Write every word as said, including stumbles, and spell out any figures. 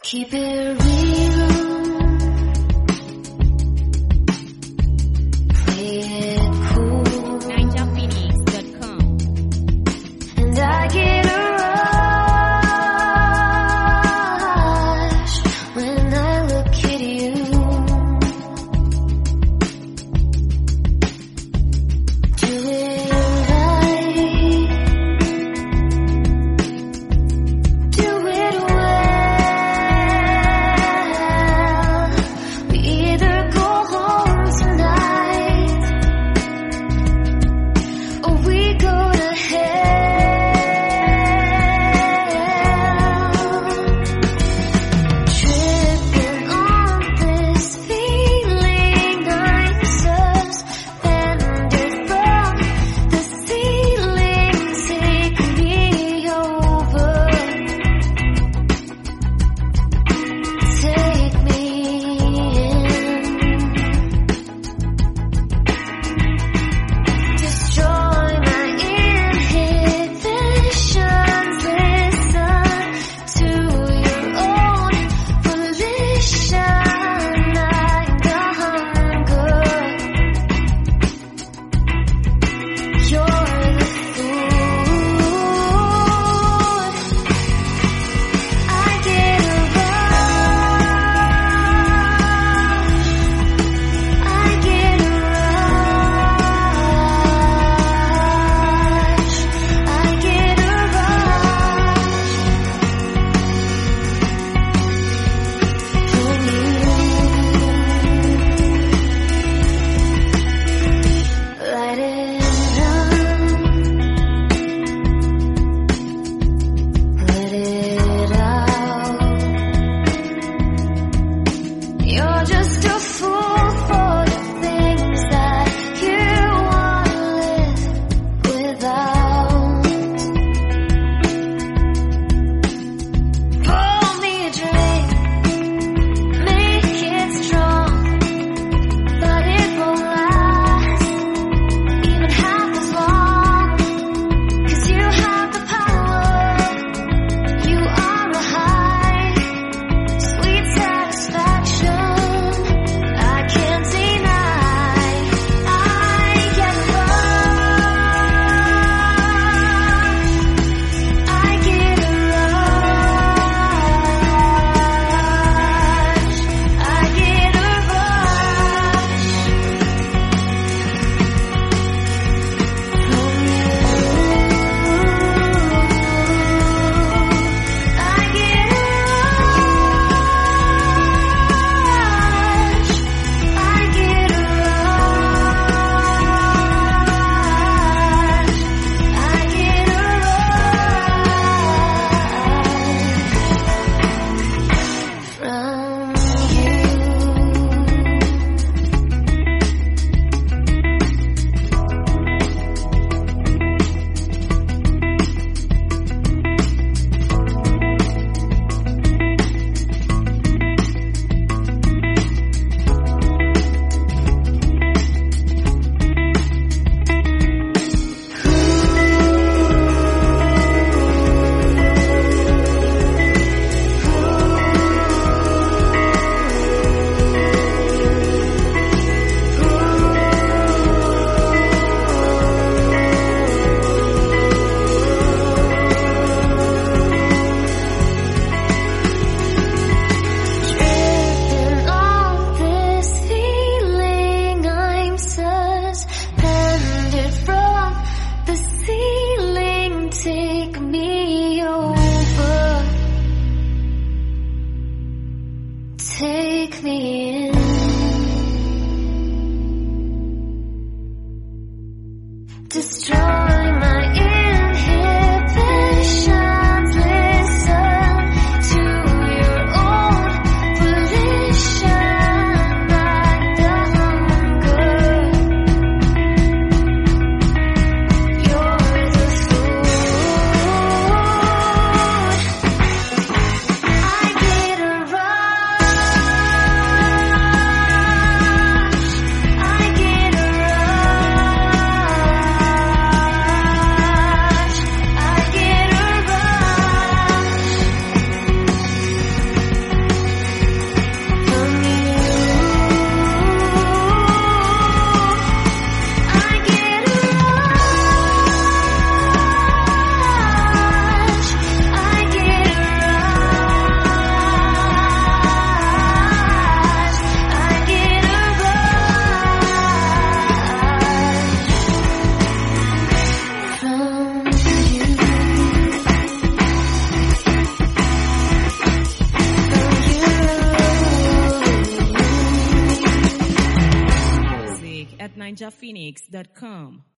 Keep it real. Play it cool. ninja phoenix dot com. And I get a rush when I look at you. Do it right. Do it well. We either go home tonight or we go to hell. Tripping on this feeling, I'm suspended from the ceiling. Take me over. Take me in. Destroy my inhibitions. Listen to your own volition. I'm the hunger. You're the food. I get a rush. I get a rush. I get a rush. Light it up. Let it out. You're just a fool for the things that you want to live without. Pour me a drink, make it strong, but it won't last even half as long. 'Cause you have the power, you are a high, sweet satisfaction I can't deny. I get a rush. I get a rush. I get a rush from you. I get a rush. I get a rush. I get a rush from you. Tripping on this feeling, I'm suspended from the ceiling. Take me over. Take me in. Destroy my inhibitions. Listen to your own volition. I'm the hunger. You're the food. I get a rush. ninja phoenix dot com.